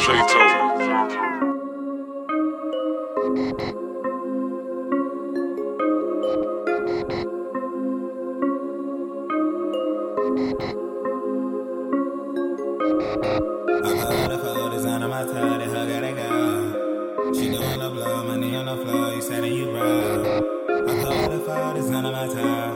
She doing the blow, money on the floor, you said that you broke. I call the phone, it's none of my time.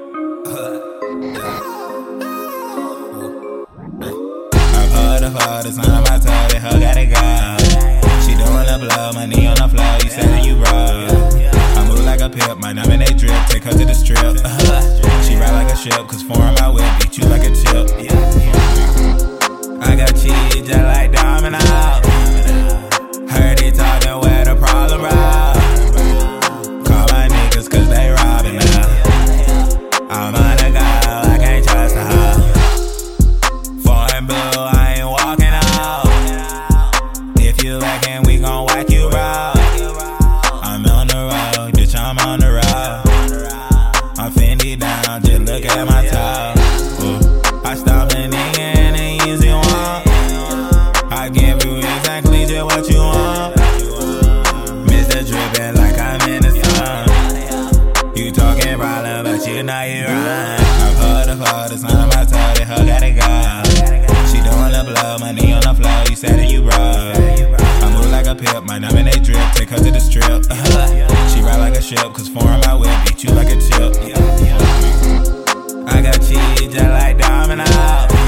I call the phone, it's none of my time, that hoe gotta go. She doing the blow, money on the floor, you said that you broke. I move like a pimp, my number they drip, take her to the strip. She ride like a ship, cause foreign my whip, beat you like a tip. I got cheese just like Domino. Heard he talking where the problem rob. Call my niggas cause they robbing now. I'm on the go, I can't trust a hoe. Foreign blue, I ain't walking out. If you reckon we gon' whack you raw. I'm on the road, bitch, I'm on the road. I'm Fendi down, just look at my toe. I stopped a nigga in an easy walk. I give you exactly just what you want. Mr. Drippin' like I'm in the sun. You talking problem, but you know you run. I pulled the phone, it's none of my toe, that hoe gotta go. She doing the blow, money on the floor, you said that you broke. I move like a pimp, my number they drip, take her to the strip. She ride like a ship, cause foreign my whip, beat you like a tip. I got cheese just like Domino.